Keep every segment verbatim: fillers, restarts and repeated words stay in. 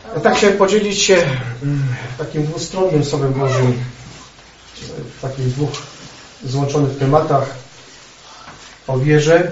Ja tak chciałem podzielić się takim dwustronnym Słowem Bożym, w takich dwóch złączonych tematach o wierze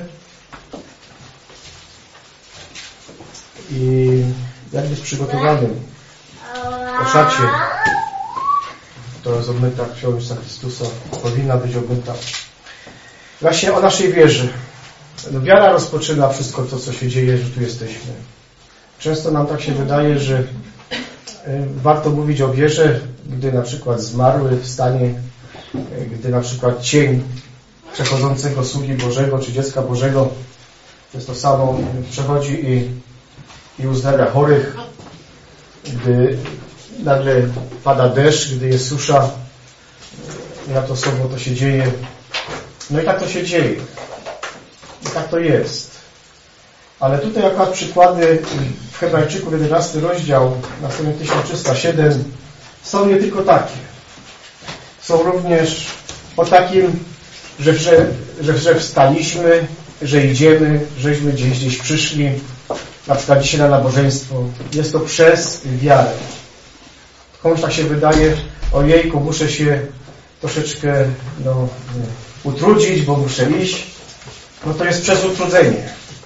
i jak być przygotowanym o szacie. To jest obmyta krwią Jezusa Chrystusa, powinna być obmyta. Właśnie o naszej wierze. No, wiara rozpoczyna wszystko to, co się dzieje, że tu jesteśmy. Często nam tak się wydaje, że warto mówić o wierze, gdy na przykład zmarły wstanie, gdy na przykład cień przechodzącego sługi Bożego czy dziecka Bożego, to jest to samo, przechodzi i, i uzdrawia chorych, gdy nagle pada deszcz, gdy jest susza, na to słowo to się dzieje. No i tak to się dzieje. I tak to jest. Ale tutaj akurat przykłady w Hebrajczyków jedenasty rozdział na stronie tysiąc trzysta siedem są nie tylko takie. Są również o takim, że, że, że, że wstaliśmy, że idziemy, żeśmy gdzieś, gdzieś przyszli, na przykład dzisiaj na nabożeństwo. Jest to przez wiarę. Komuś tak się wydaje, ojejku, muszę się troszeczkę no, utrudzić, bo muszę iść. No to jest przez utrudzenie.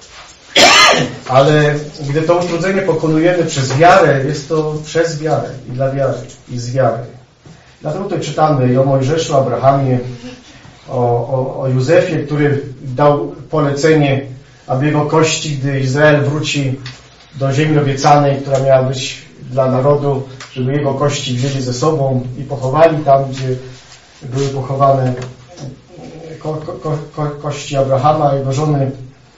Ale gdy to utrudzenie pokonujemy przez wiarę, jest to przez wiarę i dla wiary i z wiary. Dlatego tutaj czytamy i o Mojżeszu, Abrahamie, o, o, o Józefie, który dał polecenie, aby jego kości, gdy Izrael wróci do ziemi obiecanej, która miała być dla narodu, żeby jego kości wzięli ze sobą i pochowali tam, gdzie były pochowane ko, ko, ko, kości Abrahama, jego żony.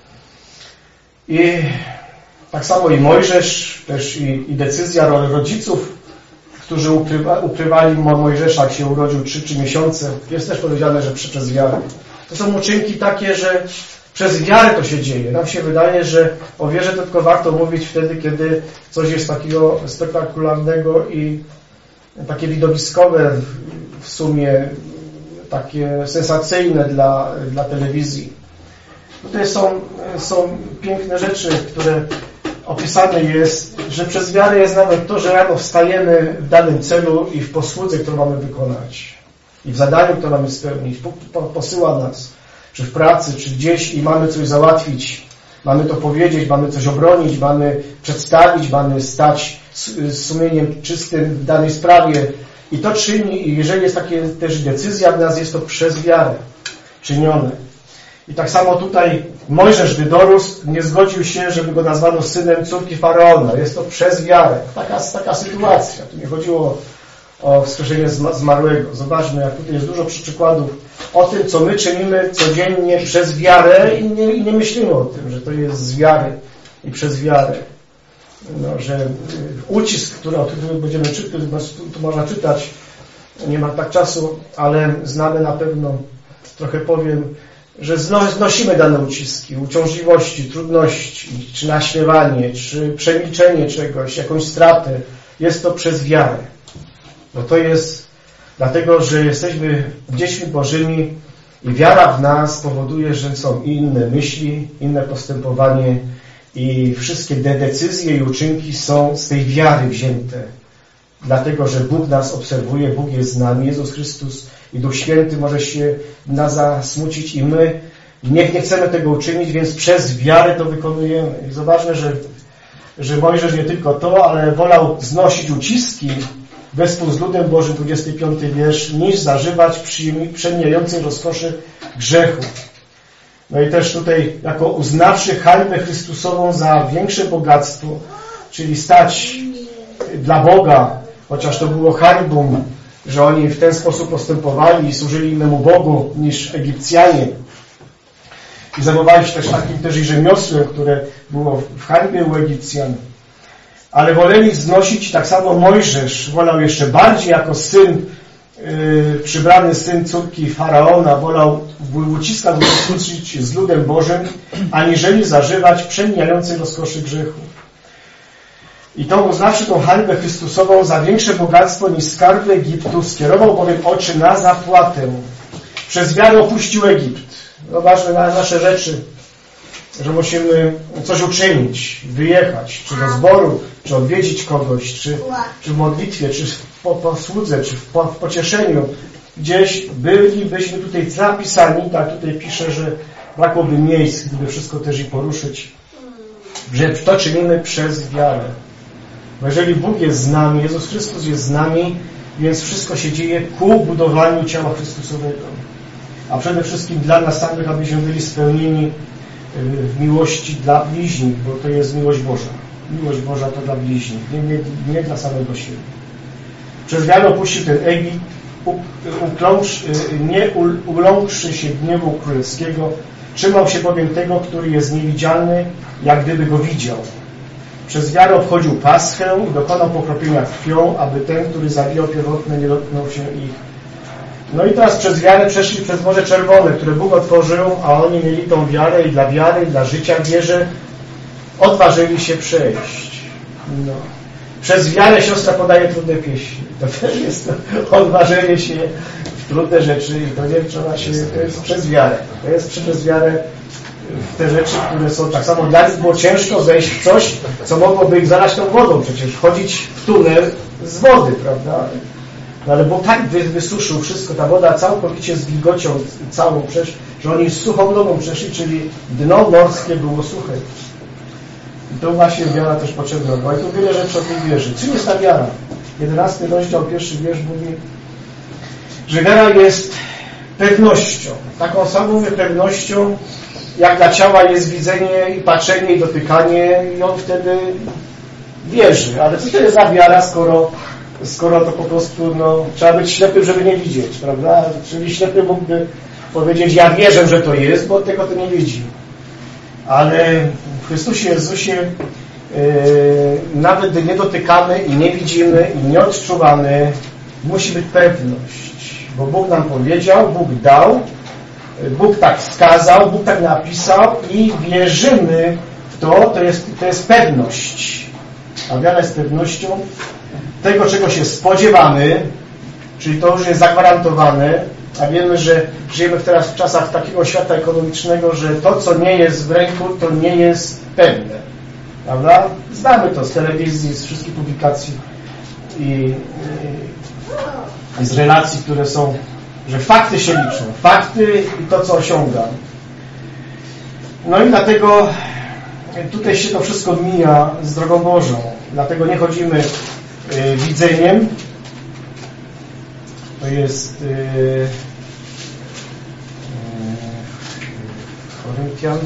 I tak samo i Mojżesz, też i, i decyzja rodziców, którzy ukrywa, ukrywali Mojżesza, jak się urodził trzy, trzy miesiące. Jest też powiedziane, że przez wiarę. To są uczynki takie, że przez wiarę to się dzieje. Nam się wydaje, że o wierze to tylko warto mówić wtedy, kiedy coś jest takiego spektakularnego i takie widowiskowe w sumie, takie sensacyjne dla, dla telewizji. Tutaj są, są piękne rzeczy, które opisane jest, że przez wiarę jest nawet to, że rano wstajemy w danym celu i w posłudze, którą mamy wykonać. I w zadaniu, które mamy spełnić. Posyła nas, czy w pracy, czy gdzieś i mamy coś załatwić. Mamy to powiedzieć, mamy coś obronić, mamy przedstawić, mamy stać z sumieniem czystym w danej sprawie. I to czyni, i jeżeli jest taka też decyzja w nas, jest to przez wiarę czynione. I tak samo tutaj Mojżesz, gdy dorósł, nie zgodził się, żeby go nazwano synem córki Faraona. Jest to przez wiarę. Taka, taka sytuacja. Tu nie chodziło o wskrzeszenie zmarłego. Zobaczmy, jak tutaj jest dużo przykładów o tym, co my czynimy codziennie przez wiarę i nie, i nie myślimy o tym, że to jest z wiary i przez wiarę. No, że ucisk, który, o którym będziemy czytać, tu można czytać, nie ma tak czasu, ale znamy na pewno, trochę powiem, że znosimy dane uciski, uciążliwości, trudności, czy naśmiewanie, czy przemilczenie czegoś, jakąś stratę. Jest to przez wiarę. Bo to jest dlatego, że jesteśmy dziećmi Bożymi i wiara w nas powoduje, że są inne myśli, inne postępowanie i wszystkie decyzje i uczynki są z tej wiary wzięte. Dlatego, że Bóg nas obserwuje, Bóg jest z nami, Jezus Chrystus i Duch Święty może się nas zasmucić i my nie, nie chcemy tego uczynić, więc przez wiarę to wykonujemy. I zobaczmy, że, że Mojżesz nie tylko to, ale wolał znosić uciski wespół z ludem Bożym, dwudziesty piąty wiersz, niż zażywać przemijającej rozkoszy grzechu. No i też tutaj jako uznawszy hańbę Chrystusową za większe bogactwo, czyli stać dla Boga, chociaż to było hańbą, że oni w ten sposób postępowali i służyli innemu Bogu niż Egipcjanie. I zajmowali się też takim też i rzemiosłem, które było w hańbie u Egipcjan. Ale woleli wznosić, tak samo Mojżesz wolał jeszcze bardziej jako syn, yy, przybrany syn córki Faraona, wolał w uciskach uczestniczyć z ludem Bożym, aniżeli zażywać przemijającej rozkoszy grzechu. I to uznawszy tą hańbę Chrystusową za większe bogactwo niż skarby Egiptu, skierował bowiem oczy na zapłatę. Przez wiarę opuścił Egipt. Zobaczmy na nasze rzeczy. że musimy coś uczynić, wyjechać, czy do zboru, czy odwiedzić kogoś, czy, czy w modlitwie, czy w posłudze, czy w, po, w pocieszeniu. Gdzieś bylibyśmy tutaj zapisani, tak tutaj pisze, że brakłoby miejsc, gdyby wszystko też i poruszyć, że to czynimy przez wiarę. Bo jeżeli Bóg jest z nami, Jezus Chrystus jest z nami, więc wszystko się dzieje ku budowaniu ciała Chrystusowego. A przede wszystkim dla nas samych, abyśmy byli spełnieni w miłości dla bliźnich, bo to jest miłość Boża. Miłość Boża to dla bliźnich, nie, nie, nie dla samego siebie. Przez wiarę opuścił ten Egipt, uklącz, nie uląkszy się gniewu królewskiego, trzymał się bowiem tego, który jest niewidzialny, jak gdyby go widział. Przez wiarę obchodził Paschę i dokonał pokropienia krwią, aby ten, który zabijał pierwotne, nie dotknął się ich. No i teraz przez wiarę przeszli przez Morze Czerwone, które Bóg otworzył, a oni mieli tą wiarę i dla wiary, i dla życia w wierze odważyli się przejść. No. Przez wiarę siostra podaje trudne pieśni. To też jest to odważenie się w trudne rzeczy i to nie trzeba się, to jest przez wiarę. To jest przez wiarę w te rzeczy, które są tak samo dla nich było ciężko wejść w coś, co mogłoby ich zalać tą wodą. Przecież wchodzić w tunel z wody, prawda? No ale Bóg tak wysuszył wszystko, ta woda całkowicie z wilgocią całą przeszła, że oni suchą nogą przeszli, czyli dno morskie było suche. I to właśnie wiara też potrzebna była. I tu wiele rzeczy o tej wierze. Czym jest ta wiara? jedenasty rozdział, pierwszy wiersz mówi, że wiara jest pewnością. Taką samą pewnością, jak dla ciała jest widzenie i patrzenie i dotykanie i on wtedy wierzy. Ale co to jest za wiara, skoro, skoro to po prostu no, trzeba być ślepym, żeby nie widzieć, prawda? Czyli ślepy mógłby powiedzieć, ja wierzę, że to jest, bo tego to nie widzi. Ale w Chrystusie Jezusie yy, nawet gdy nie dotykamy i nie widzimy i nie odczuwamy, musi być pewność. Bo Bóg nam powiedział, Bóg dał, Bóg tak wskazał, Bóg tak napisał i wierzymy w to, to jest, to jest pewność. A wiara jest pewnością tego, czego się spodziewamy, czyli to już jest zagwarantowane, a wiemy, że żyjemy teraz w czasach takiego świata ekonomicznego, że to, co nie jest w ręku, to nie jest pewne. Prawda? Znamy to z telewizji, z wszystkich publikacji i, i, i z relacji, które są, że fakty się liczą. Fakty i to, co osiągam. No i dlatego tutaj się to wszystko mija z drogą Bożą. Dlatego nie chodzimy y, widzeniem. To jest y, y, Koryntian.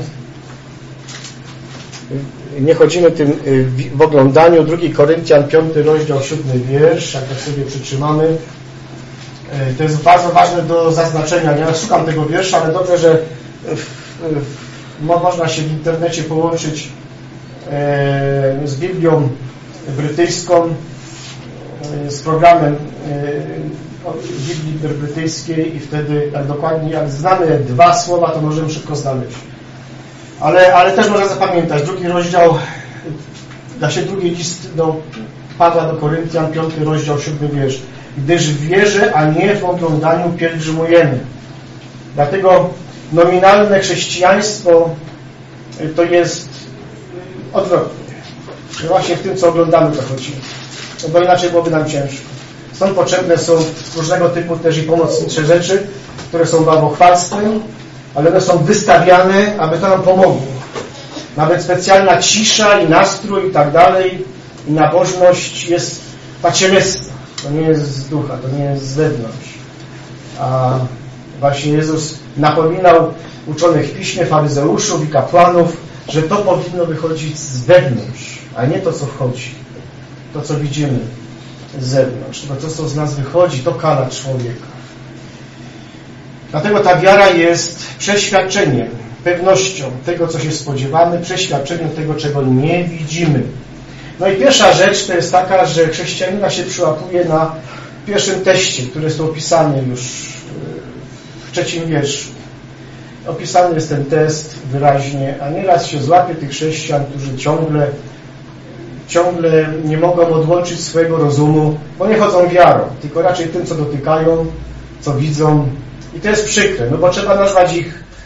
Nie chodzimy tym y, w oglądaniu. Drugi Koryntian, piąty rozdział, siódmy wiersz. Jak tak sobie przytrzymamy. Y, to jest bardzo ważne do zaznaczenia. Ja szukam tego wiersza, ale dobrze, że w, w, można się w internecie połączyć y, z Biblią brytyjską, z programem Biblii brytyjskiej i wtedy tak dokładnie, jak znamy dwa słowa, to możemy szybko znaleźć. Ale, ale też można zapamiętać. Drugi rozdział, da się drugi list do Pawła do Koryntian, piąty rozdział, siódmy wiersz. Gdyż w wierze, a nie w oglądaniu pielgrzymujemy. Dlatego nominalne chrześcijaństwo to jest odwrotnie. Właśnie w tym, co oglądamy, to chodzi. No bo inaczej byłoby nam ciężko. Stąd potrzebne są różnego typu też i pomocnicze rzeczy, które są bałwochwalstwem, ale one są wystawiane, aby to nam pomogło. Nawet specjalna cisza i nastrój i tak dalej, i nabożność jest ta cielesna. To nie jest z ducha, to nie jest z wewnątrz. A właśnie Jezus napominał uczonych w piśmie, faryzeuszów i kapłanów, że to powinno wychodzić z wewnątrz, a nie to, co wchodzi. To, co widzimy z zewnątrz. To, co z nas wychodzi, to kala człowieka. Dlatego ta wiara jest przeświadczeniem, pewnością tego, co się spodziewamy, przeświadczeniem tego, czego nie widzimy. No i pierwsza rzecz to jest taka, że chrześcijanina się przyłapuje na pierwszym teście, który jest opisany już w trzecim wierszu. Opisany jest ten test wyraźnie, a nieraz się złapie tych chrześcijan, którzy ciągle ciągle nie mogą odłączyć swojego rozumu, bo nie chodzą wiarą, tylko raczej tym, co dotykają, co widzą. I to jest przykre, no bo trzeba nazwać ich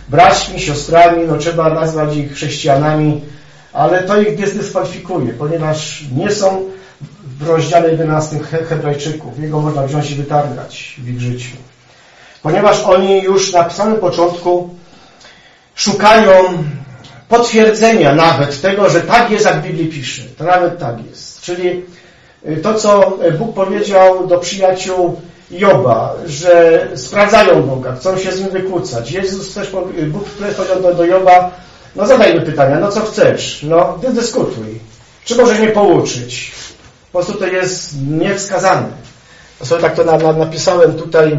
braćmi, siostrami, no trzeba nazwać ich chrześcijanami, ale to ich dyskwalifikuje, ponieważ nie są w rozdziale jedenastym Hebrajczyków. Jego można wziąć i wytargać w ich życiu. Ponieważ oni już na samym początku szukają potwierdzenia nawet tego, że tak jest, jak w Biblii pisze. To nawet tak jest. Czyli to, co Bóg powiedział do przyjaciół Joba, że sprawdzają Boga, chcą się z nim wykłócać. Jezus też, Bóg też powiedział do, do Joba, no zadaj mi pytania, no co chcesz? No, dyskutuj. Czy możesz mnie pouczyć? Po prostu to jest niewskazane. Ja sobie tak to na, na, napisałem tutaj,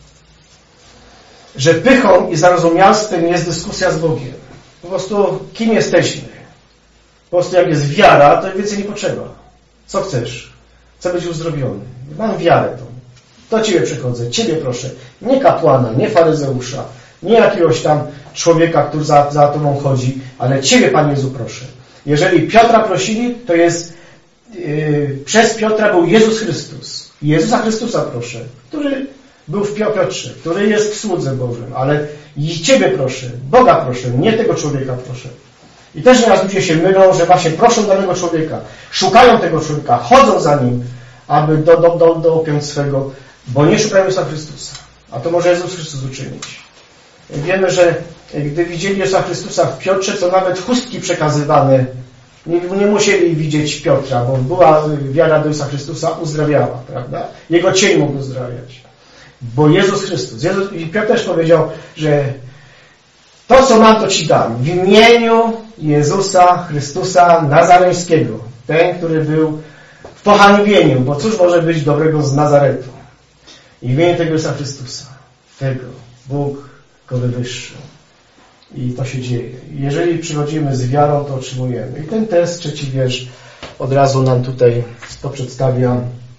że pychą i zarozumialstwem jest dyskusja z Bogiem. Po prostu kim jesteśmy? Po prostu jak jest wiara, to więcej nie potrzeba. Co chcesz? Chcę być uzdrowiony. Mam wiarę tą. Do Ciebie przychodzę. Ciebie proszę. Nie kapłana, nie faryzeusza, nie jakiegoś tam człowieka, który za, za Tobą chodzi, ale Ciebie, Panie Jezu, proszę. Jeżeli Piotra prosili, to jest yy, przez Piotra był Jezus Chrystus. Jezusa Chrystusa proszę, który był w Piotrze, który jest w słudze Bożym, ale i Ciebie proszę, Boga proszę, nie tego człowieka proszę. I też nieraz ludzie się mylą, że właśnie proszą danego człowieka, szukają tego człowieka, chodzą za nim, aby do, do, do, dopiąć swego, bo nie szukają Jezusa Chrystusa. A to może Jezus Chrystus uczynić. Wiemy, że gdy widzieli Jezusa Chrystusa w Piotrze, to nawet chustki przekazywane, nie, nie musieli widzieć Piotra, bo była wiara do Jezusa Chrystusa, uzdrawiała, prawda? Jego cień mógł uzdrawiać. Bo Jezus Chrystus. Jezus, i Piotr też powiedział, że to, co mam, to Ci dam. W imieniu Jezusa Chrystusa Nazareńskiego. Ten, który był w pohańbieniu, bo cóż może być dobrego z Nazaretu? I w imieniu tego Jezusa Chrystusa. Tego. Bóg go wywyższył. I to się dzieje. Jeżeli przychodzimy z wiarą, to otrzymujemy. I ten test, trzeci wiersz, od razu nam tutaj to przedstawia,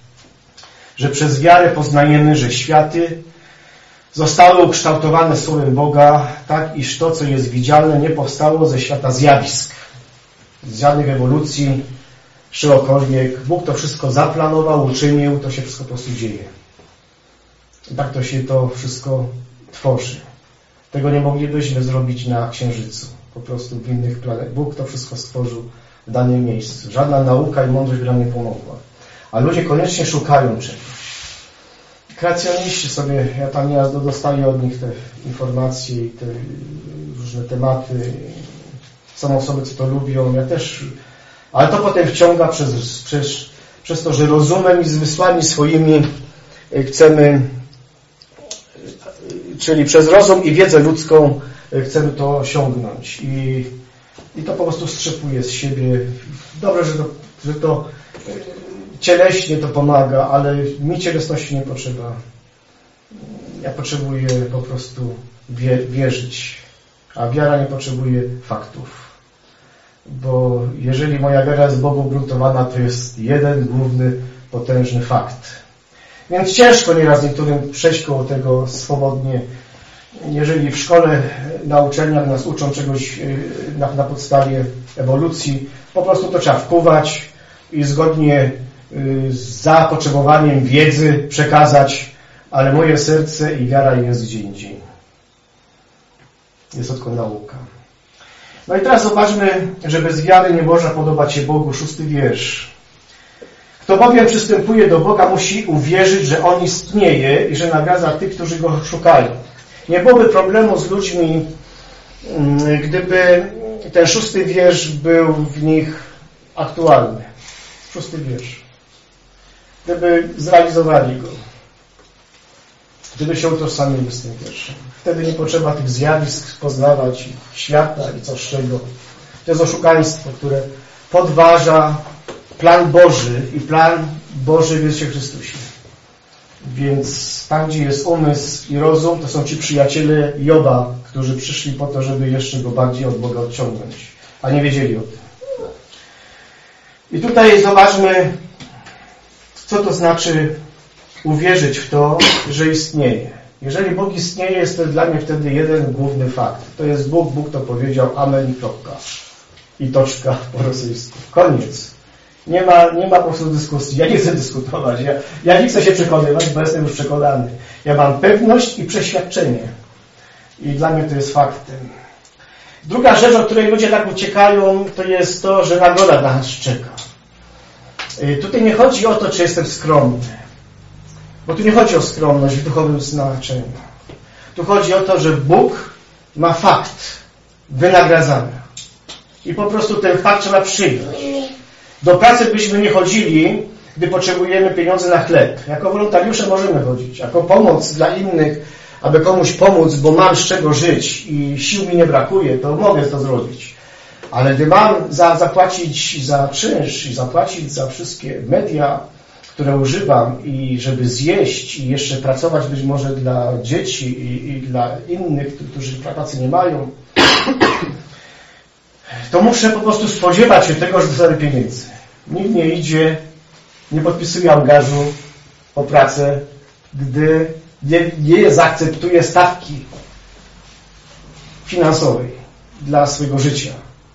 że przez wiarę poznajemy, że światy zostały ukształtowane Słowem Boga, tak iż to, co jest widzialne, nie powstało ze świata zjawisk. Z żadnych ewolucji, czegokolwiek. Bóg to wszystko zaplanował, uczynił, to się wszystko po prostu dzieje. I tak to się to wszystko tworzy. Tego nie moglibyśmy zrobić na Księżycu. Po prostu w innych planetach. Bóg to wszystko stworzył w danym miejscu. Żadna nauka i mądrość by nam nie pomogła. A ludzie koniecznie szukają czegoś. Kreacjoniści sobie, ja tam nieraz dostaję od nich te informacje i te różne tematy. Są osoby, co to lubią. Ja też, ale to potem wciąga przez, przez, przez to, że rozumem i zmysłami swoimi chcemy, czyli przez rozum i wiedzę ludzką chcemy to osiągnąć. I, i to po prostu strzepuje z siebie. Dobrze, że to, że to cieleśnie to pomaga, ale mi cielesności nie potrzeba. Ja potrzebuję po prostu wie, wierzyć, a wiara nie potrzebuje faktów. Bo jeżeli moja wiara jest Bogu ugruntowana, to jest jeden główny, potężny fakt. Więc ciężko nieraz niektórym przejść koło tego swobodnie. Jeżeli w szkole, na uczelniach nas uczą czegoś na, na podstawie ewolucji, po prostu to trzeba wpływać i zgodnie z zapotrzebowaniem wiedzy przekazać, ale moje serce i wiara jest gdzie indziej. Jest to tylko nauka. No i teraz zobaczmy, że bez wiary nie można podobać się Bogu. Szósty wiersz. Kto bowiem przystępuje do Boga, musi uwierzyć, że On istnieje i że nagradza tych, którzy Go szukają. Nie byłoby problemu z ludźmi, gdyby ten szósty wiersz był w nich aktualny. Szósty wiersz. Gdyby zrealizowali go. Gdyby się utożsamili z tym wierszem. Wtedy nie potrzeba tych zjawisk poznawać, świata i co z czego. To jest oszukaństwo, które podważa plan Boży i plan Boży w Jezusie Chrystusie. Więc tam, gdzie jest umysł i rozum, to są ci przyjaciele Joba, którzy przyszli po to, żeby jeszcze go bardziej od Boga odciągnąć, a nie wiedzieli o tym. I tutaj zobaczmy, co to znaczy uwierzyć w to, że istnieje. Jeżeli Bóg istnieje, jest to dla mnie wtedy jeden główny fakt. To jest Bóg, Bóg to powiedział, amen i kropka. I toczka po rosyjsku. Koniec. Nie ma, nie ma po prostu dyskusji. Ja nie chcę dyskutować. Ja, ja nie chcę się przekonywać, bo jestem już przekonany. Ja mam pewność i przeświadczenie, I dla mnie to jest faktem. Druga rzecz, o której ludzie tak uciekają, to jest to, że nagroda dla nas czeka. Tutaj nie chodzi o to, czy jestem skromny. Bo tu nie chodzi o skromność w duchowym znaczeniu. Tu chodzi o to, że Bóg ma fakt wynagradzania. I po prostu ten fakt trzeba przyjąć. Do pracy byśmy nie chodzili, gdy potrzebujemy pieniędzy na chleb. Jako wolontariusze możemy chodzić. Jako pomoc dla innych, aby komuś pomóc, bo mam z czego żyć i sił mi nie brakuje, to mogę to zrobić. Ale gdy mam za, zapłacić za czynsz i zapłacić za wszystkie media, które używam i żeby zjeść i jeszcze pracować być może dla dzieci i, i dla innych, którzy pracy nie mają, to muszę po prostu spodziewać się tego, że dostanę pieniędzy. Nikt nie idzie, nie podpisuje angażu o pracę, gdy nie, nie zaakceptuje stawki finansowej dla swojego życia.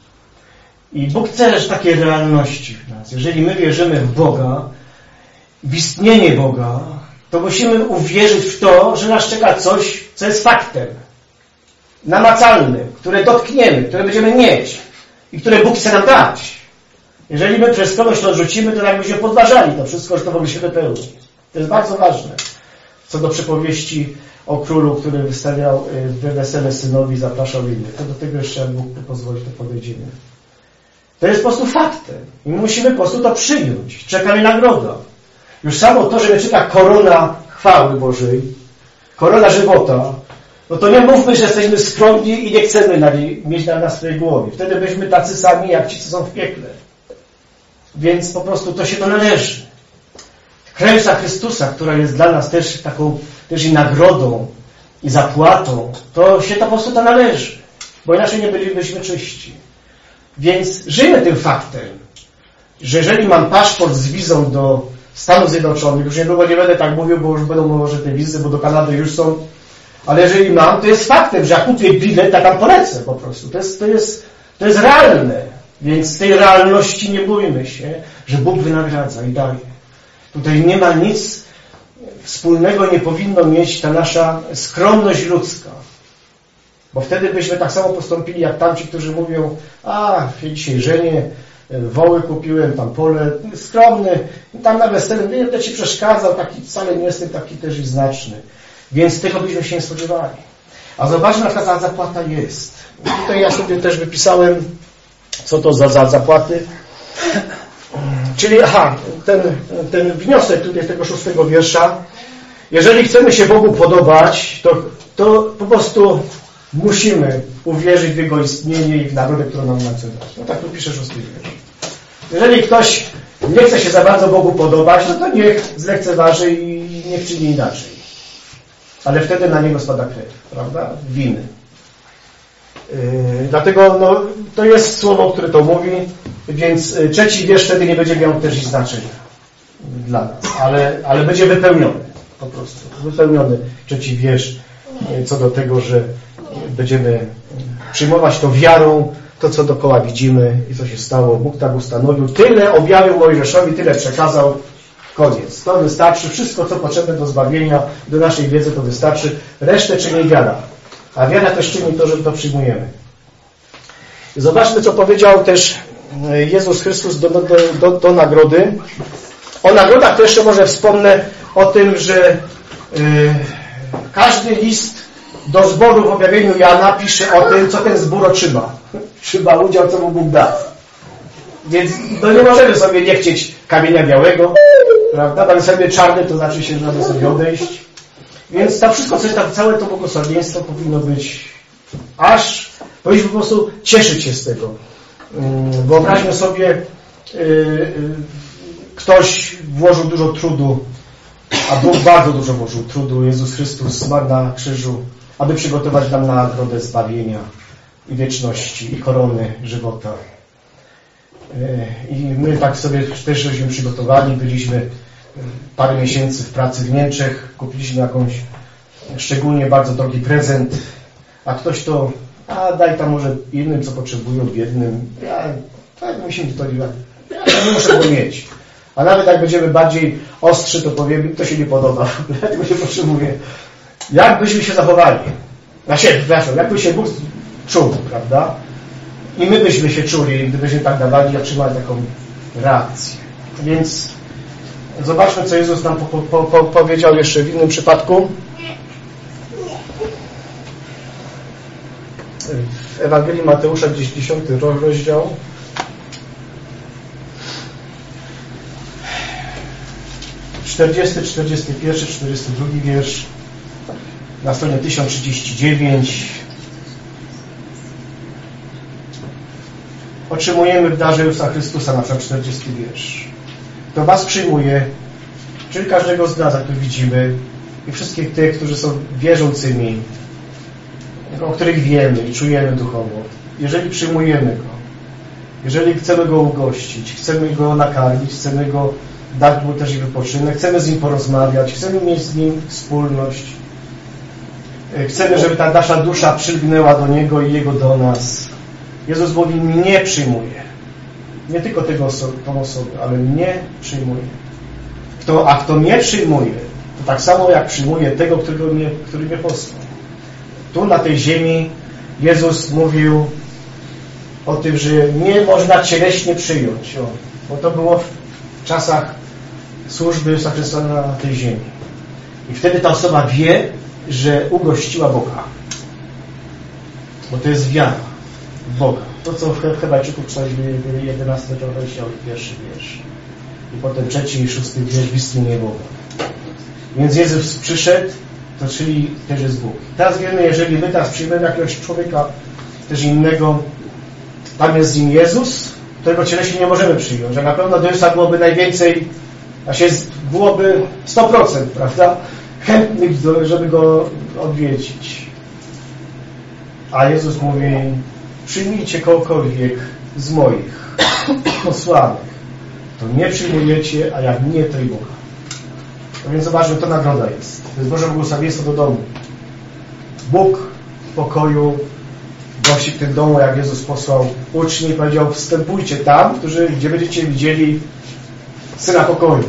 I Bóg chce też takiej realności w nas. Jeżeli my wierzymy w Boga, w istnienie Boga, to musimy uwierzyć w to, że nas czeka coś, co jest faktem, namacalnym, które dotkniemy, które będziemy mieć i które Bóg chce nam dać. Jeżeli my przez kogoś to odrzucimy, to jakbyśmy podważali to wszystko, że to w ogóle się wypełni. To jest bardzo ważne. Co do przypowieści o królu, który wystawiał wesele synowi i zapraszał innych. To do tego jeszcze, jak Bóg pozwoli, to podejdziemy. To jest po prostu faktem. I musimy po prostu to przyjąć. Czeka mnie nagroda. Już samo to, że mnie czeka korona chwały Bożej, korona żywota, no to nie mówmy, że jesteśmy skromni i nie chcemy na niej, mieć na, na swojej głowie. Wtedy byśmy tacy sami, jak ci, co są w piekle. Więc po prostu to się to należy. Krew Chrystusa, która jest dla nas też taką też i nagrodą i zapłatą, to się to po prostu to należy. Bo inaczej nie bylibyśmy czyści. Więc żyjmy tym faktem, że jeżeli mam paszport z wizą do Stanów Zjednoczonych, już niedługo nie będę tak mówił, bo już będą może te wizy, bo do Kanady już są, ale jeżeli mam, to jest faktem, że jak kupię bilet, to tam polecę po prostu. To jest, to jest, to jest realne. Więc z tej realności nie bójmy się, że Bóg wynagradza i daje. Tutaj nie ma nic wspólnego, nie powinno mieć ta nasza skromność ludzka. Bo wtedy byśmy tak samo postąpili jak tamci, którzy mówią, a ja dzisiaj żenię, woły kupiłem, tam pole, skromny, tam na weselu, nie będę ci przeszkadzał, taki wcale nie jestem taki też i znaczny. Więc tego byśmy się nie spodziewali. A zobaczmy, jaka ta zapłata jest. Tutaj ja sobie też wypisałem, co to za, za zapłaty. Czyli, aha, ten, ten wniosek tutaj z tego szóstego wiersza. Jeżeli chcemy się Bogu podobać, to, to po prostu musimy uwierzyć w Jego istnienie i w nagrodę, którą nam chce dać. No tak tu pisze szósty wiersz. Jeżeli ktoś nie chce się za bardzo Bogu podobać, no to niech zlekceważy i niech czyni inaczej. Ale wtedy na niego spada krew, prawda? Winy. Yy, dlatego no, to jest słowo, które to mówi, więc trzeci wiersz wtedy nie będzie miał też i znaczenia dla nas, ale, ale będzie wypełniony po prostu. Wypełniony trzeci wiersz co do tego, że będziemy przyjmować to wiarą, to co dookoła widzimy i co się stało. Bóg tak ustanowił. Tyle objawił Mojżeszowi, tyle przekazał. Koniec. To wystarczy. Wszystko, co potrzebne do zbawienia, do naszej wiedzy, to wystarczy. Resztę czyni wiara. A wiara też czyni to, że to przyjmujemy. Zobaczmy, co powiedział też Jezus Chrystus do, do, do, do nagrody. O nagrodach to jeszcze może wspomnę o tym, że yy, każdy list do zboru w objawieniu Jana pisze o tym, co ten zbór otrzyma. Trzyma udział, co mu Bóg da. Więc no nie możemy sobie nie chcieć kamienia białego, prawda? Damy sobie czarny, to znaczy się, że mamy sobie odejść. Więc to wszystko, co jest tam, całe to błogosławieństwo powinno być aż, powinniśmy po prostu cieszyć się z tego. Wyobraźmy sobie, ktoś włożył dużo trudu, a Bóg bardzo dużo włożył trudu. Jezus Chrystus zmarł na krzyżu, aby przygotować nam nagrodę zbawienia i wieczności, i korony żywota. I my tak sobie też żeśmy przygotowali, byliśmy parę miesięcy w pracy w Niemczech, kupiliśmy jakąś szczególnie bardzo drogi prezent, a ktoś to, a daj tam może innym, co potrzebują, biednym. Ja, tak mi się to ja, ja nie muszę go mieć. A nawet jak będziemy bardziej ostrzy, to powiemy, to się nie podoba, ja tego nie potrzebuję. Jak byśmy się zachowali? Na siebie, przepraszam, jakby się Bóg czuł, prawda? I my byśmy się czuli, gdybyśmy tak dawali, otrzymali taką reakcję. Więc zobaczmy, co Jezus nam po, po, po, powiedział jeszcze w innym przypadku. W Ewangelii Mateusza, gdzieś dziesiąty rozdział. czterdziesty, czterdziesty pierwszy, czterdziesty drugi wiersz. Na stronie tysiąc trzydzieści dziewięć. Otrzymujemy w darze Jezusa Chrystusa, na przykład czterdziesty wiersz. Kto was przyjmuje, czyli każdego z nas, jak tu widzimy, i wszystkich tych, którzy są wierzącymi, o których wiemy i czujemy duchowo. Jeżeli przyjmujemy Go, jeżeli chcemy Go ugościć, chcemy Go nakarmić, chcemy Go dać Mu też i wypoczynek, chcemy z Nim porozmawiać, chcemy mieć z Nim wspólność, chcemy, żeby ta nasza dusza przylgnęła do Niego i Jego do nas. Jezus mówi, mnie przyjmuje. Nie tylko tego oso- tą osobę, ale mnie przyjmuje. Kto, a kto mnie przyjmuje, to tak samo jak przyjmuje tego, którego mnie, który mnie posłał. Tu na tej ziemi Jezus mówił o tym, że nie można cieleśnie przyjąć, o, bo to było w czasach służby Jezusa Chrystusa na tej ziemi. I wtedy ta osoba wie, że ugościła Boga. Bo to jest wiara w Boga. To, co w Hebrajczyków czytaliśmy jedenasty rozdział i pierwszy wiersz. I potem trzeci i szósty wiersz w istnienie Boga. Więc Jezus przyszedł, to czyli też jest Bóg. Teraz wiemy, jeżeli my teraz przyjmiemy jakiegoś człowieka też innego, tam jest z nim Jezus, którego cieleśnie nie możemy przyjąć. A na pewno do Jezusa byłoby najwięcej, a się byłoby sto procent, prawda? Chętnych, żeby Go odwiedzić. A Jezus mówi, przyjmijcie kogokolwiek z moich posłanych. To nie przyjmujecie, a jak nie, to i Boga. No więc zobaczmy, to nagroda jest. To jest Boże błogosławieństwo do domu. Bóg w pokoju gości w tym domu, jak Jezus posłał uczniów, powiedział, wstępujcie tam, którzy, gdzie będziecie widzieli Syna pokoju.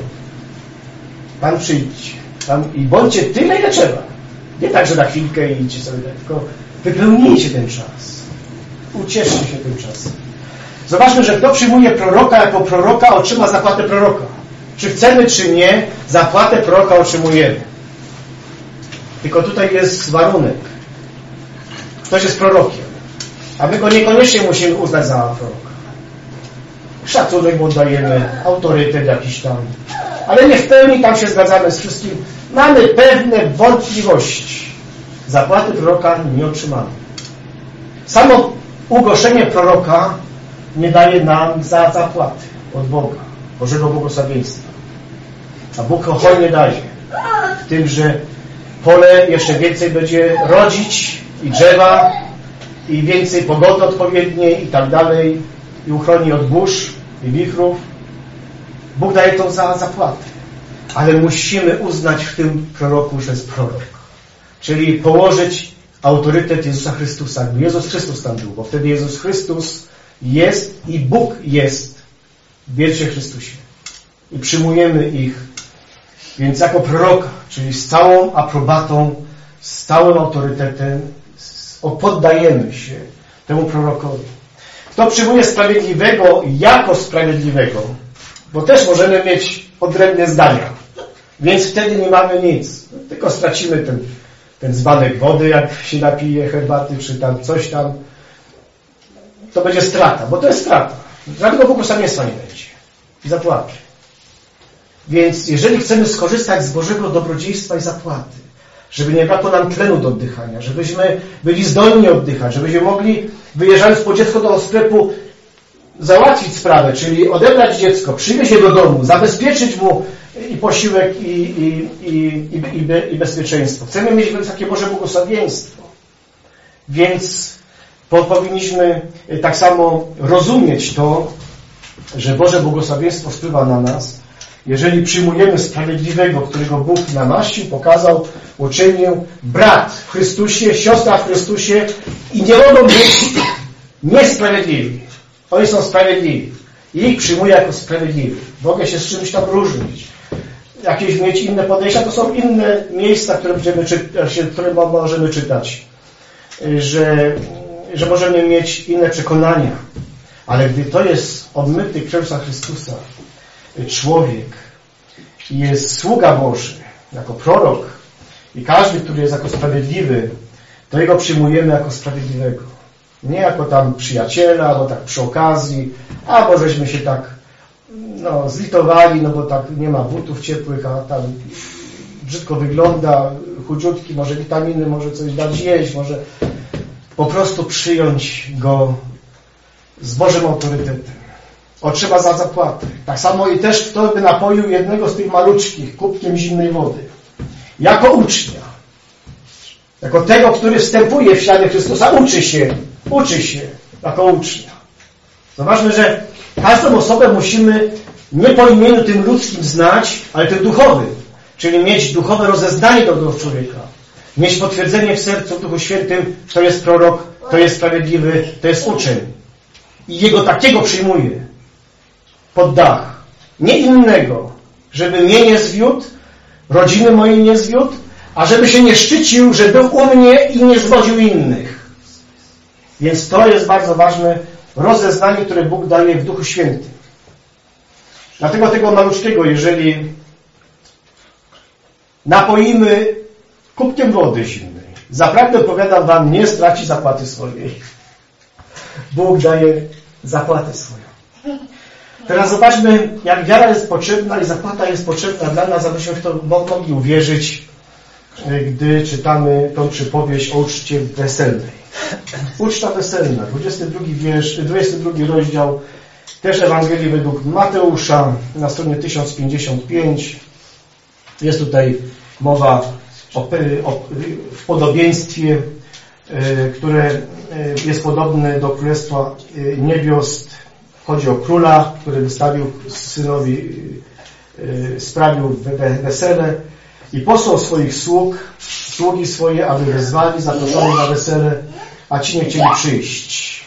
Tam przyjdźcie. Tam i bądźcie tyle, ile trzeba. Nie tak, że na chwilkę i idźcie sobie, tylko wypełnijcie ten czas. Ucieszcie się tym czasem. Zobaczmy, że kto przyjmuje proroka jako proroka, otrzyma zapłatę proroka. Czy chcemy, czy nie, zapłatę proroka otrzymujemy. Tylko tutaj jest warunek. Ktoś jest prorokiem, a my go niekoniecznie musimy uznać za proroka. Szacunek mu oddajemy, autorytet jakiś tam, ale nie w pełni tam się zgadzamy z wszystkim. Mamy pewne wątpliwości. Zapłaty proroka nie otrzymamy. Samo ugoszczenie proroka nie daje nam za zapłaty od Boga, Bożego błogosławieństwa. A Bóg hojnie daje w tym, że pole jeszcze więcej będzie rodzić i drzewa i więcej pogody odpowiedniej i tak dalej i uchroni od burz i wichrów. Bóg daje to za zapłatę. Ale musimy uznać w tym proroku, że jest prorok. Czyli położyć autorytet Jezusa Chrystusa. Jakby Jezus Chrystus tam był, bo wtedy Jezus Chrystus jest i Bóg jest w wiercie Chrystusie. I przyjmujemy ich. Więc jako proroka, czyli z całą aprobatą, z całym autorytetem, poddajemy się temu prorokowi. Kto przyjmuje sprawiedliwego jako sprawiedliwego, bo też możemy mieć odrębne zdania, więc wtedy nie mamy nic. Tylko stracimy ten, ten dzbanek wody, jak się napije herbaty, czy tam coś tam. To będzie strata, bo to jest strata. Żadnego błogosławieństwa nie będzie. I zapłaty. Więc jeżeli chcemy skorzystać z Bożego dobrodziejstwa i zapłaty, żeby nie brakło nam tlenu do oddychania, żebyśmy byli zdolni oddychać, żebyśmy mogli, wyjeżdżając po dziecko do sklepu, załatwić sprawę, czyli odebrać dziecko, przywieźć je do domu, zabezpieczyć mu i posiłek, i, i, i, i, i, i bezpieczeństwo. Chcemy mieć takie Boże błogosławieństwo. Więc po, powinniśmy tak samo rozumieć to, że Boże błogosławieństwo wpływa na nas, jeżeli przyjmujemy sprawiedliwego, którego Bóg namaścił, pokazał, uczynił, brat w Chrystusie, siostra w Chrystusie i nie mogą być niesprawiedliwi. Oni są sprawiedliwi. I ich przyjmuje jako sprawiedliwi. Mogę się z czymś tam różnić. Jakieś mieć inne podejścia, to są inne miejsca, które, będziemy czytać, które możemy czytać że, że możemy mieć inne przekonania. Ale gdy to jest obmyty krwią Chrystusa człowiek i jest sługa Boży, jako prorok i każdy, który jest jako sprawiedliwy, to jego przyjmujemy jako sprawiedliwego. Nie jako tam przyjaciela, albo tak przy okazji, albo żeśmy się tak no, zlitowali, no bo tak nie ma butów ciepłych, a tam brzydko wygląda, chudziutki, może witaminy, może coś dać jeść, może po prostu przyjąć go z Bożym autorytetem. Otrzyma za zapłatę. Tak samo i też kto by napoił jednego z tych maluczkich kubkiem zimnej wody. Jako ucznia. Jako tego, który wstępuje w ślady Chrystusa, uczy się. Uczy się jako ucznia. To ważne, że każdą osobę musimy nie po imieniu tym ludzkim znać, ale tym duchowym. Czyli mieć duchowe rozeznanie do tego człowieka. Mieć potwierdzenie w sercu w Duchu Świętym, to jest prorok, to jest sprawiedliwy, to jest uczeń. I jego takiego przyjmuje pod dach. Nie innego, żeby mnie nie zwiódł, rodziny mojej nie zwiódł, a żeby się nie szczycił, że był u mnie i nie zwodził innych. Więc to jest bardzo ważne rozeznanie, które Bóg daje w Duchu Świętym. Dlatego tego maluczkiego, jeżeli napoimy kubkiem wody zimnej, zaprawdę powiadam wam, nie straci zapłaty swojej. Bóg daje zapłatę swoją. Teraz zobaczmy, jak wiara jest potrzebna i zapłata jest potrzebna dla nas, abyśmy w to mogli uwierzyć, gdy czytamy tą przypowieść o uczcie weselnej. Uczta weselna, dwudziesty drugi wiersz, dwudziesty drugi rozdział, też Ewangelii według Mateusza, na stronie tysiąc pięćdziesiąt pięć. Jest tutaj mowa o, o w podobieństwie, które jest podobne do Królestwa Niebios. Chodzi o króla, który wystawił synowi, sprawił wesele i posłał swoich sług, sługi swoje, aby wezwali zaproszonych na wesele, a ci nie chcieli przyjść.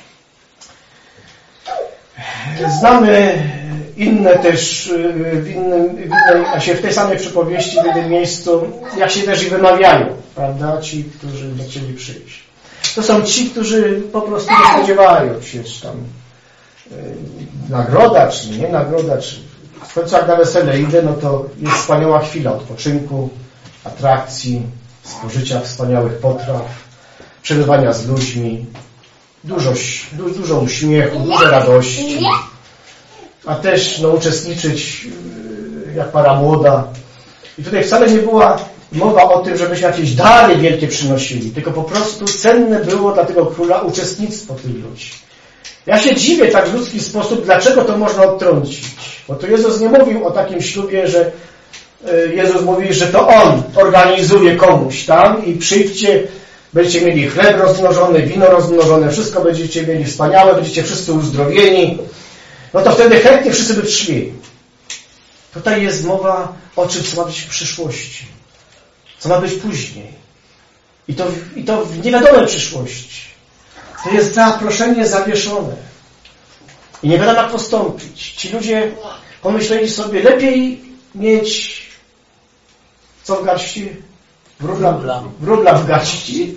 Znamy inne też w innym, w innej, a się w tej samej przypowieści w innym miejscu, jak się też i wymawiają, prawda? Ci, którzy nie chcieli przyjść. To są ci, którzy po prostu nie spodziewają się, czy tam yy, nagroda, czy nie nagroda, czy w końcu jak na wesele idę, no to jest wspaniała chwila odpoczynku, atrakcji, spożycia wspaniałych potraw, przebywania z ludźmi, dużo, du, dużo uśmiechu, dużo radości, a też no, uczestniczyć yy, jak para młoda. I tutaj wcale nie była mowa o tym, żebyśmy jakieś dary wielkie przynosili, tylko po prostu cenne było dla tego króla uczestnictwo tych ludzi. Ja się dziwię tak w ludzki sposób, dlaczego to można odtrącić. Bo to Jezus nie mówił o takim ślubie, że Jezus mówi, że to On organizuje komuś tam i przyjdźcie, będziecie mieli chleb rozmnożony, wino rozmnożone, wszystko będziecie mieli wspaniałe, będziecie wszyscy uzdrowieni. No to wtedy chętnie wszyscy by przyszli. Tutaj jest mowa o czym, co ma być w przyszłości. Co ma być później. I to, i to w niewiadomej przyszłości. To jest zaproszenie zawieszone. I nie wiadomo jak postąpić. Ci ludzie pomyśleli sobie, lepiej mieć co w garści? Wróbla, wróbla w garści.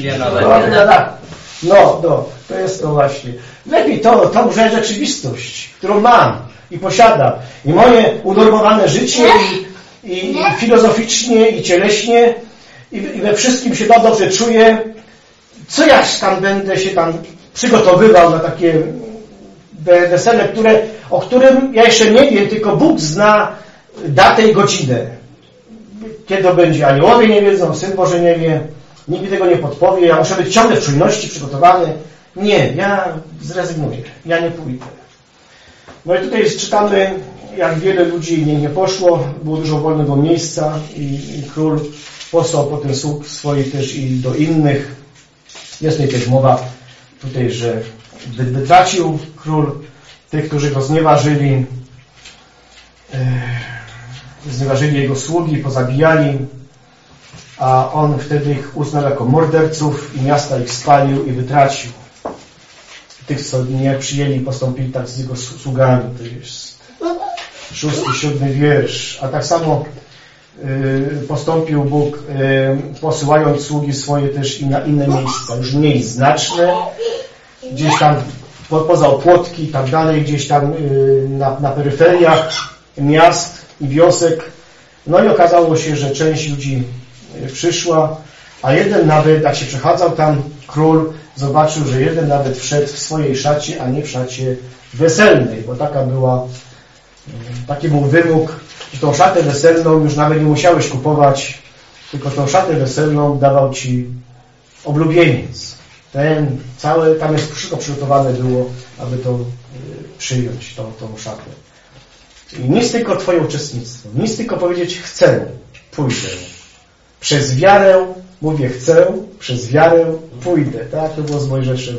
No, no, to jest to właśnie. Lepiej to, tą rzeczywistość, którą mam i posiadam. I moje unormowane życie i, i, i filozoficznie, i cieleśnie, i, i we wszystkim się dobrze czuję. Co ja tam będę się tam przygotowywał na takie wesele, które, o którym ja jeszcze nie wiem, tylko Bóg zna datę i godzinę. Kiedy będzie, aniołowie nie wiedzą, Syn Boży nie wie, nikt mi tego nie podpowie, ja muszę być ciągle w czujności przygotowany. Nie, ja zrezygnuję, ja nie pójdę. No i tutaj czytamy, jak wiele ludzi nie, nie poszło, było dużo wolnego miejsca i, i król posłał potem sług swoich też i do innych. Jest tutaj też mowa tutaj, że wytracił król tych, którzy go znieważyli, znieważyli jego sługi, pozabijali, a on wtedy ich uznał jako morderców i miasta ich spalił i wytracił. Tych, co nie przyjęli, postąpili tak z jego sługami. To jest szósty, siódmy wiersz. A tak samo postąpił Bóg, posyłając sługi swoje też i na inne miejsca, już mniej znaczne, gdzieś tam po, poza opłotki i tak dalej, gdzieś tam na, na peryferiach miast i wiosek. No i okazało się, że część ludzi przyszła, a jeden nawet, jak się przechadzał tam król, zobaczył, że jeden nawet wszedł w swojej szacie, a nie w szacie weselnej, bo taka była, taki był wymóg, że tą szatę weselną już nawet nie musiałeś kupować, tylko tą szatę weselną dawał ci oblubieniec. Ten, całe, tam jest wszystko przygotowane było, aby to przyjąć, tą, tą szatę. I nic tylko twoje uczestnictwo, nic tylko powiedzieć chcę, pójdę. Przez wiarę mówię chcę, przez wiarę pójdę. Tak to było z Mojżeszem,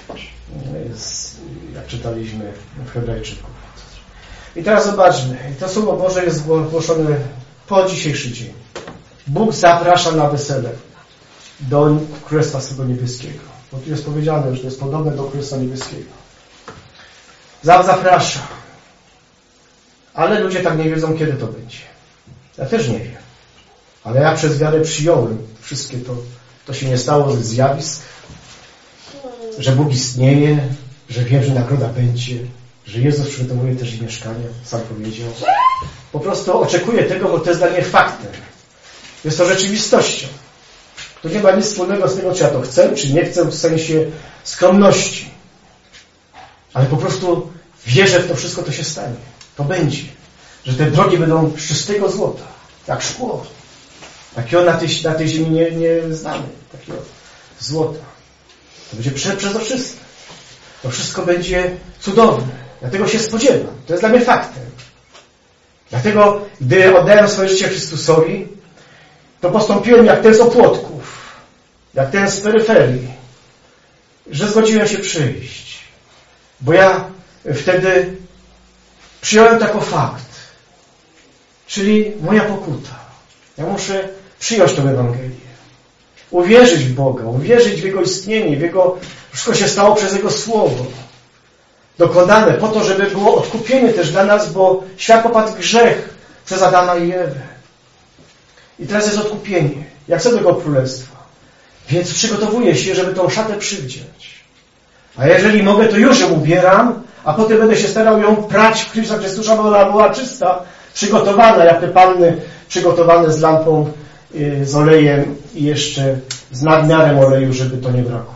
jak czytaliśmy w Hebrajczyków. I teraz zobaczmy, to Słowo Boże jest głoszone po dzisiejszy dzień. Bóg zaprasza na wesele do Królestwa swego Niebieskiego. Bo tu jest powiedziane, że to jest podobne do Królestwa Niebieskiego. Zaprasza. Ale ludzie tak nie wiedzą, kiedy to będzie. Ja też nie wiem. Ale ja przez wiarę przyjąłem wszystkie to. To się nie stało ze zjawisk, że Bóg istnieje, że wiem, że nagroda będzie, że Jezus przygotowuje też i mieszkania, sam powiedział. Po prostu oczekuję tego, bo to jest dla mnie faktem. Jest to rzeczywistością. To nie ma nic wspólnego z tego, czy ja to chcę, czy nie chcę, w sensie skromności. Ale po prostu wierzę w to wszystko, to się stanie. To będzie. Że te drogi będą z czystego złota, jak szkło. Takiego na tej, na tej ziemi nie, nie znamy. Takiego złota. To będzie prze, przezroczyste. To wszystko będzie cudowne. Dlatego się spodziewam. To jest dla mnie faktem. Dlatego, gdy oddałem swoje życie Chrystusowi, to postąpiłem jak ten z opłotków, jak ten z peryferii, że zgodziłem się przyjść. Bo ja wtedy przyjąłem to jako fakt. Czyli moja pokuta. Ja muszę przyjąć tę Ewangelię. Uwierzyć w Boga, uwierzyć w Jego istnienie, w Jego, wszystko się stało przez Jego Słowo. Dokonane po to, żeby było odkupienie też dla nas, bo świat popadł w grzech przez Adama i Ewę. I teraz jest odkupienie. Jak chcę tego królestwa. Więc przygotowuję się, żeby tą szatę przywdziać. A jeżeli mogę, to już ją ubieram, a potem będę się starał ją prać w Chrystusa Chrystusa, bo ona była czysta, przygotowana, jak te panny przygotowane z lampą, z olejem i jeszcze z nadmiarem oleju, żeby to nie brakło.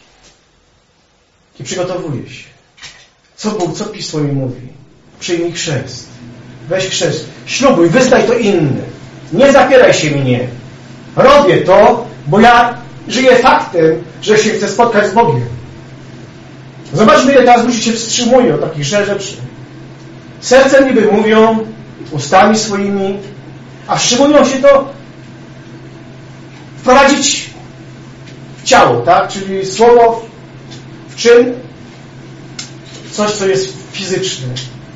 I przygotowuję się. Co Bóg, co Pismo mi mówi? Przyjmij chrzest. Weź chrzest. Ślubuj, wyznaj to innym. Nie zapieraj się mnie. Robię to, bo ja żyję faktem, że się chcę spotkać z Bogiem. Zobaczmy, ile teraz ludzi się wstrzymuje od takich rzeczy. Sercem niby mówią, ustami swoimi, a wstrzymują się to wprowadzić w ciało, tak? Czyli słowo w czyn, coś, co jest fizyczne.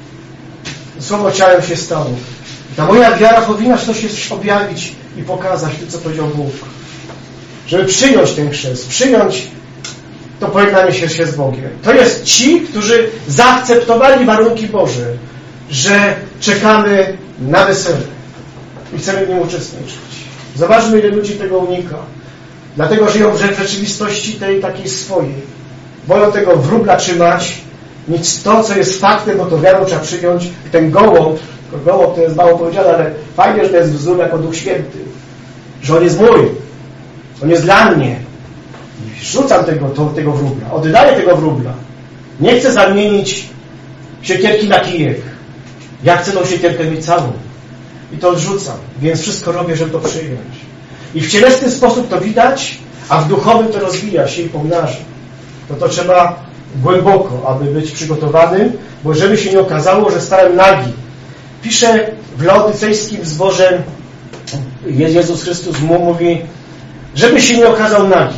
Słowo ciałem się stało. Ta moja wiara powinna to się objawić i pokazać to, co powiedział Bóg. Żeby przyjąć ten chrzest, przyjąć to pojednanie się, się z Bogiem. To jest ci, którzy zaakceptowali warunki Boże, że czekamy na wesele i chcemy w nim uczestniczyć. Zobaczmy, ile ludzi tego unika. Dlatego żyją w rzeczywistości tej takiej swojej. Wolą tego wróbla trzymać, nic to, co jest faktem, bo to wiarą trzeba przyjąć. Ten gołąb, gołąb to jest mało powiedziane, ale fajnie, że to jest wzór jako Duch Święty. Że on jest mój. On jest dla mnie. I rzucam tego, to, tego wróbla. Oddaję tego wróbla. Nie chcę zamienić siekierki na kijek. Ja chcę tą siekierkę mieć całą. I to odrzucam. Więc wszystko robię, żeby to przyjąć. I w cielesny sposób to widać, a w duchowym to rozwija się i pomnaża. No to trzeba głęboko, aby być przygotowanym, bo żeby się nie okazało, że stałem nagi. Pisze w laodycejskim zborze Jezus Chrystus mu mówi, żebyś się nie okazał nagi.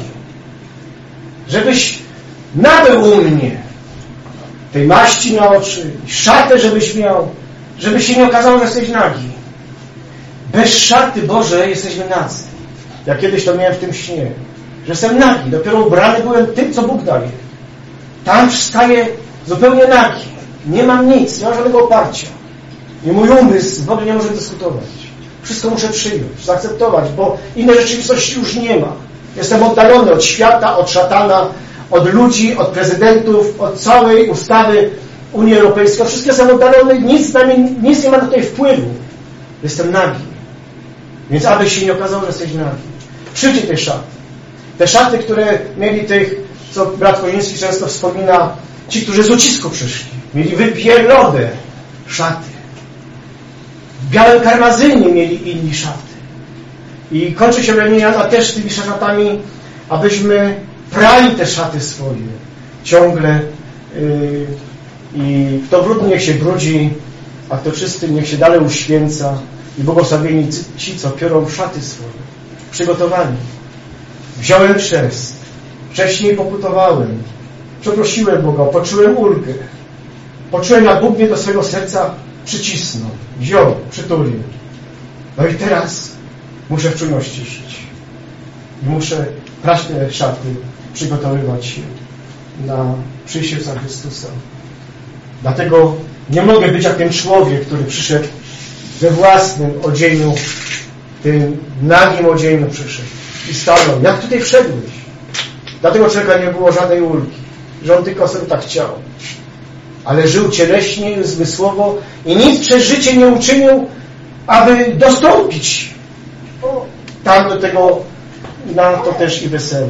Żebyś nabył u mnie tej maści na oczy, szatę, żebyś miał, żeby się nie okazało, że jesteś nagi. Bez szaty Bożej jesteśmy nadzy. Ja kiedyś to miałem w tym śnie, że jestem nagi. Dopiero ubrany byłem tym, co Bóg daje. Tam wstaję zupełnie nagi. Nie mam nic, nie mam żadnego oparcia. I mój umysł w ogóle nie może dyskutować. Wszystko muszę przyjąć, zaakceptować, bo innej rzeczywistości już nie ma. Jestem oddalony od świata, od szatana, od ludzi, od prezydentów, od całej ustawy Unii Europejskiej. Wszystkie jestem oddalony, nic, na mnie, nic nie ma tutaj wpływu. Jestem nagi. Więc aby się nie okazało, że jesteś nagi. Przyjdzie te szaty. Te szaty, które mieli tych, co brat Koziński często wspomina, ci, którzy z ucisku przyszli. Mieli wypielone szaty. W białym karmazynie mieli inni szaty. I kończy się Ewangeliana też tymi szatami, abyśmy prali te szaty swoje ciągle yy, i kto brudny niech się brudzi, a kto czysty niech się dalej uświęca i błogosławieni ci, co piorą szaty swoje. Przygotowani. Wziąłem chrzest. Wcześniej pokutowałem. Przeprosiłem Boga, poczułem ulgę. Poczułem, jak Bóg mnie do swojego serca przycisnął, wziął, przytulił. No i teraz muszę w czujności żyć. I muszę prać te szaty, przygotowywać się na przyjście Jezusa Chrystusa. Dlatego nie mogę być jak ten człowiek, który przyszedł we własnym odzieniu, tym nagim odzieniu przyszedł i stanął. Jak tutaj wszedłeś? Dla tego człowieka nie było żadnej ulgi, że on tylko sobie tak chciał. Ale żył cieleśnie, zmysłowo i nic przez życie nie uczynił, aby dostąpić o, tam do tego, na to też i wesele.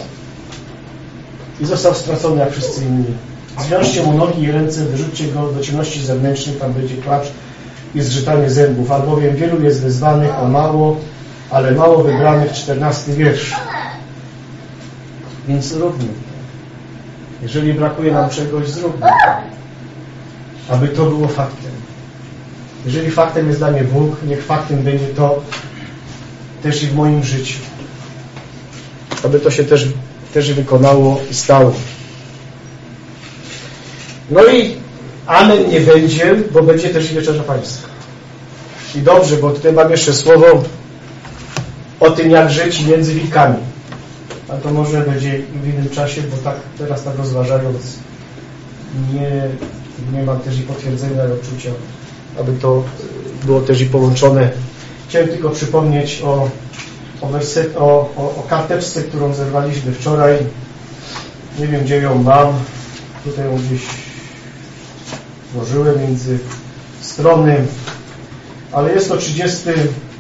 I został stracony jak wszyscy inni. Zwiążcie mu nogi i ręce, wyrzućcie go do ciemności zewnętrznej, tam będzie klacz i zgrzytanie zębów, albowiem wielu jest wezwanych, a mało, ale mało wybranych, czternasty wiersz. Więc zróbmy. Jeżeli brakuje nam czegoś, zróbmy. Aby to było faktem. Jeżeli faktem jest dla mnie Bóg, niech faktem będzie to też i w moim życiu. Aby to się też, też wykonało i stało. No i amen nie będzie, bo będzie też i wieczerza Pańska. I dobrze, bo tutaj mam jeszcze słowo o tym, jak żyć między wilkami. A to może będzie w innym czasie, bo tak teraz tak rozważając nie, nie mam też i potwierdzenia i odczucia, aby to było też i połączone. Chciałem tylko przypomnieć o, o, werset, o, o, o karteczce, którą zerwaliśmy wczoraj. Nie wiem, gdzie ją mam. Tutaj ją gdzieś włożyłem między strony, ale jest to trzydziesty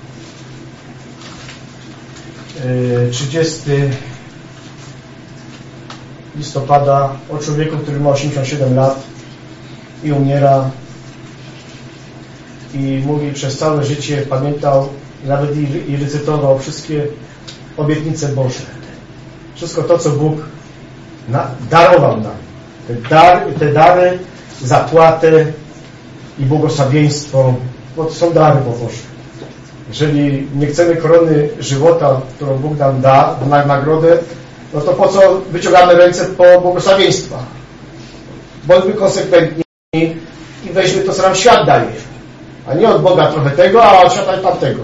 listopada o człowieku, który ma osiemdziesiąt siedem lat i umiera i mówi, przez całe życie pamiętał, nawet i, i recytował wszystkie obietnice Boże. Wszystko to, co Bóg na, darował nam. Te, dar, te dary, zapłatę i błogosławieństwo, bo to są dary Boże. Jeżeli nie chcemy korony żywota, którą Bóg nam da na nagrodę, no to po co wyciągamy ręce po błogosławieństwa? Bądźmy konsekwentni i weźmy to, co nam świat daje. A nie od Boga trochę tego, a od świata tamtego.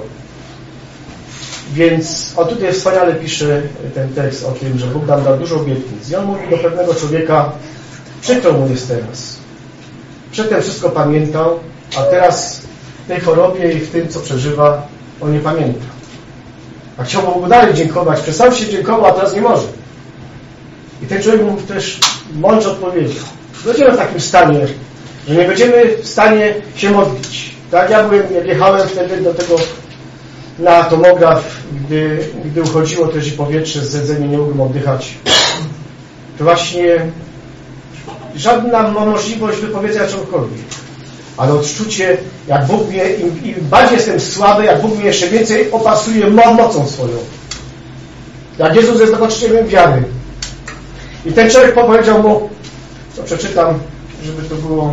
Więc o tutaj wspaniale pisze ten tekst o tym, że Bóg nam da dużo obietnic. I on mówi do pewnego człowieka, przykro mu jest teraz. Przedtem wszystko pamiętał, a teraz w tej chorobie i w tym, co przeżywa, on nie pamięta. A chciałby Bogu dalej dziękować, przestał się dziękował, a teraz nie może. I ten człowiek mu też mądrze odpowiedział. Będziemy w takim stanie, że nie będziemy w stanie się modlić. Tak, ja byłem, jak jechałem wtedy do tego na tomograf, gdy, gdy uchodziło też i powietrze z rdzenia, nie mogłem oddychać. To właśnie żadna możliwość wypowiedzenia czegokolwiek. Ale odczucie, jak Bóg mnie, im, im bardziej jestem słaby, jak Bóg mnie jeszcze więcej opasuje mocą swoją. Jak Jezus jest dokończeniem wiary. I ten człowiek powiedział mu, to przeczytam, żeby to było.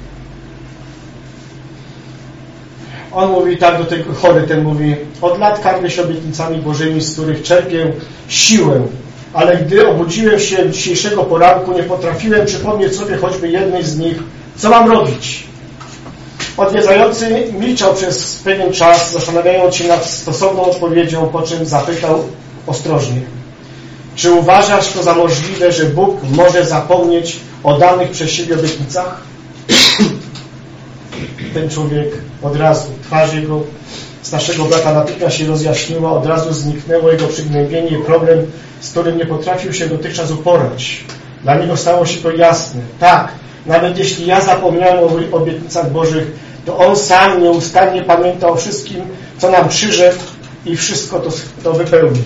On mówi tak do tego chory, ten mówi, od lat karmię się obietnicami Bożymi, z których czerpię siłę, ale gdy obudziłem się dzisiejszego poranku, nie potrafiłem przypomnieć sobie choćby jednej z nich, co mam robić. Odwiedzający milczał przez pewien czas, zastanawiając się nad stosowną odpowiedzią, po czym zapytał ostrożnie, czy uważasz to za możliwe, że Bóg może zapomnieć o danych przez siebie obietnicach? Ten człowiek od razu, twarz jego z naszego brata natychmiast się rozjaśniła, od razu zniknęło jego przygnębienie, problem, z którym nie potrafił się dotychczas uporać. Dla niego stało się to jasne. Tak, nawet jeśli ja zapomniałem o obietnicach Bożych, to On sam nieustannie pamięta o wszystkim, co nam przyrzekł i wszystko to, to wypełni.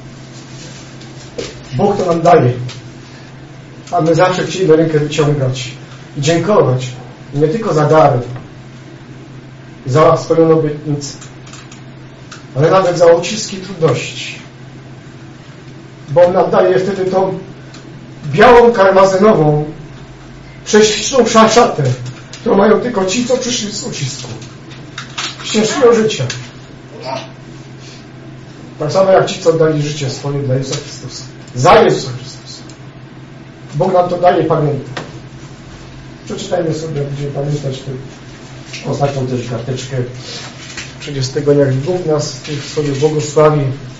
Bóg to nam daje, a my zawsze chcieliśmy rękę wyciągać i dziękować. I nie tylko za dary, za swoją obietnicę, ale nawet za uciski i trudności. Bo On nam daje wtedy tą białą, karmazynową, prześliczną szatę, którą mają tylko ci, co przyszli z ucisku, z ciężkiego życia. Tak samo jak ci, co oddali życie swoje dla Jezusa Chrystusa. Za Jezusa Chrystusa. Bóg nam to daje, pamięta. Przeczytajmy sobie, jak będziemy pamiętać tę ostatnią też karteczkę trzydziestego, jak Bóg nas w sobie błogosławi.